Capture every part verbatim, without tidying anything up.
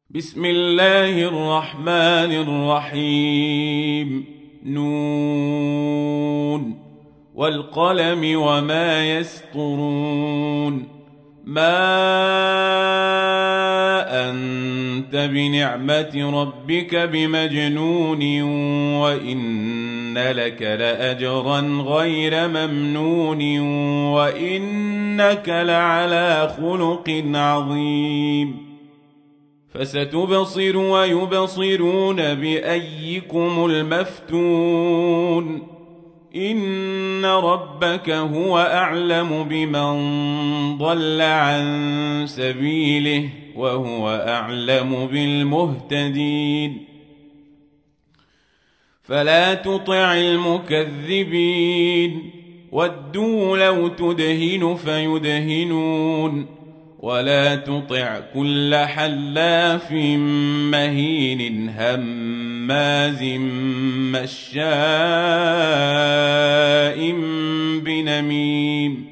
بسم الله الرحمن الرحيم. نون والقلم وما يسطرون. ما أنت بنعمة ربك بمجنون وإن لك لأجرا غير ممنون وإنك لعلى خلق عظيم. فستبصر ويبصرون بأيكم المفتون. إن ربك هو أعلم بمن ضل عن سبيله وهو أعلم بالمهتدين. فلا تطع المكذبين. ودوا لو تدهن فيدهنون. ولا تطع كل حلاف مهين هماز مشاء بنميم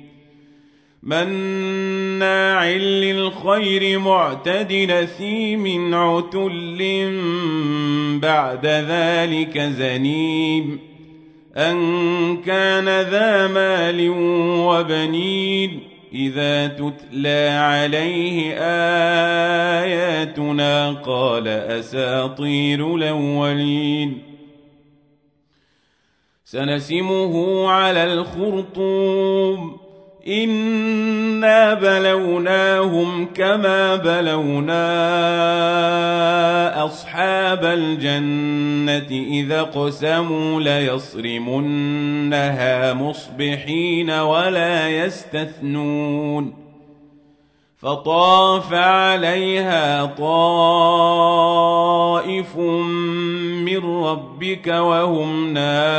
مناع للخير معتد نثيم عتل بعد ذلك زنيم أن كان ذا مال وبنين إذا تتلى عليه آياتنا قال أساطير الأولين. سنسمه على الخرطوم. إنا بلوناهم كما بلونا أصحاب الجنة إذا اقسموا ليصرمنها مصبحين ولا يستثنون. فطاف عليها طائف من ربك وهم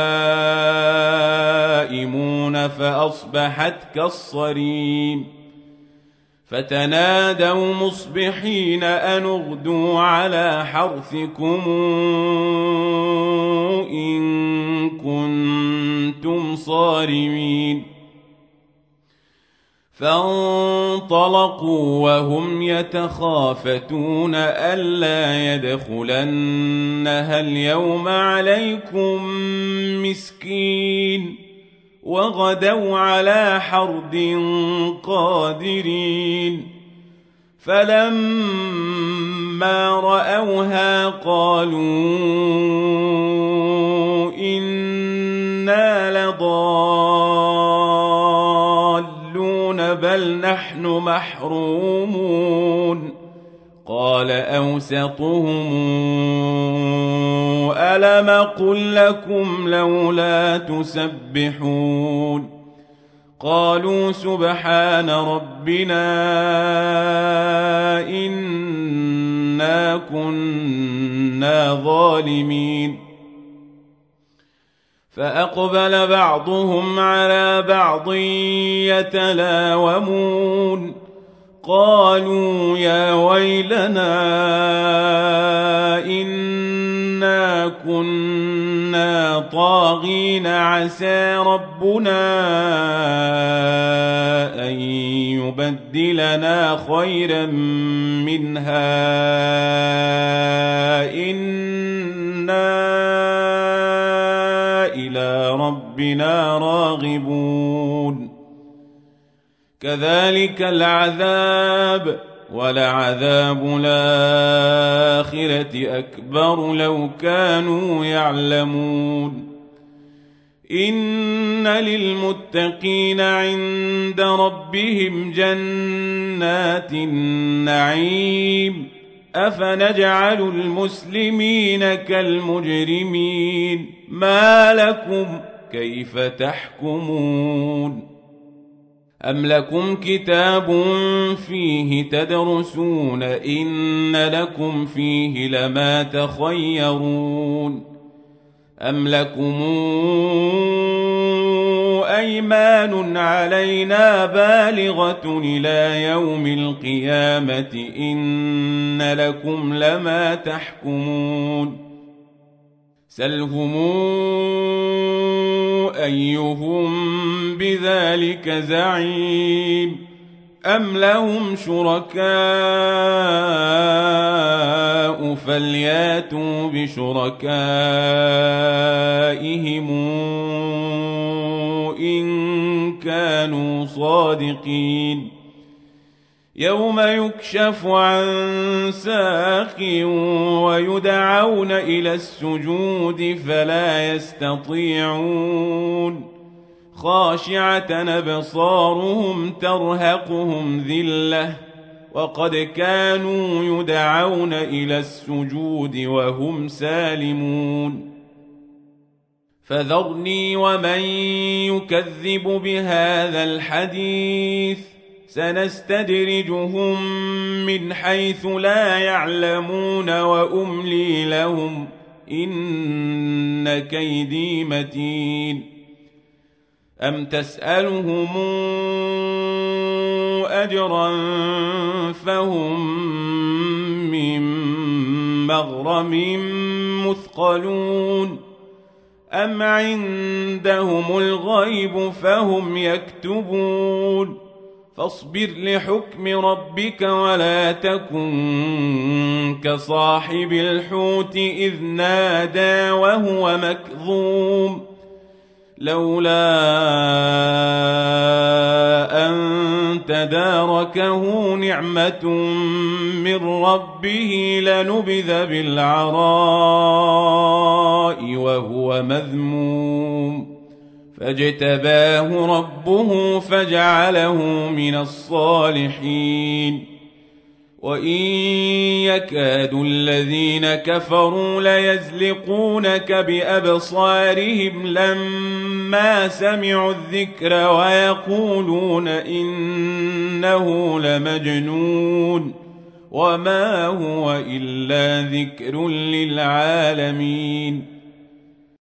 نائمون فأصبحت كالصريم. فتنادوا مصبحين أن اغدوا على حرثكم إن كنتم صارمين. فانطلقوا وهم يتخافتون ألا يدخلنها اليوم عليكم مسكين وغدوا على حرد قادرين. فلما رأوها قالوا إنا لضالون بل نحن محرومون. قال أوسطهم ألم قل لكم لولا تسبحون. قالوا سبحان ربنا إنا كنا ظالمين. فأقبل بعضهم على بعض يتلاومون. قالوا يا ويلنا إنا كنا طاغين عسى ربنا أن يبدلنا خيرا منها إنا إلى ربنا راغبون. كذلك العذاب ولعذاب الآخرة أكبر لو كانوا يعلمون. إن للمتقين عند ربهم جنات النعيم. أفنجعل المسلمين كالمجرمين ما لكم كيف تحكمون. أم لكم كتاب فيه تدرسون إن لكم فيه لما تخيرون. أم لكم أيمان علينا بالغة إلى يوم القيامة إن لكم لما تحكمون. سلهم أيهم بذلك زعيم. أم لهم شركاء فلياتوا بشركائهم إن كانوا صادقين يوم يكشف عن ساق ويدعون إلى السجود فلا يستطيعون خاشعة أبصارهم ترهقهم ذلة وقد كانوا يدعون إلى السجود وهم سالمون فذرني ومن يكذب بهذا الحديث سنستدرجهم من حيث لا يعلمون وأملي لهم إن كيدي متين أم تسألهم أجرا فهم من مغرم مثقلون أم عندهم الغيب فهم يكتبون فاصبر لحكم ربك ولا تكن كصاحب الحوت إذ نادى وهو مكظوم لولا أن تداركه نعمة من ربه لنبذ بالعراء وهو مذموم فاجتباه ربه فجعله من الصالحين وإن يكاد الذين كفروا ليزلقونك بأبصارهم لما سمعوا الذكر ويقولون إنه لمجنون وما هو إلا ذكر للعالمين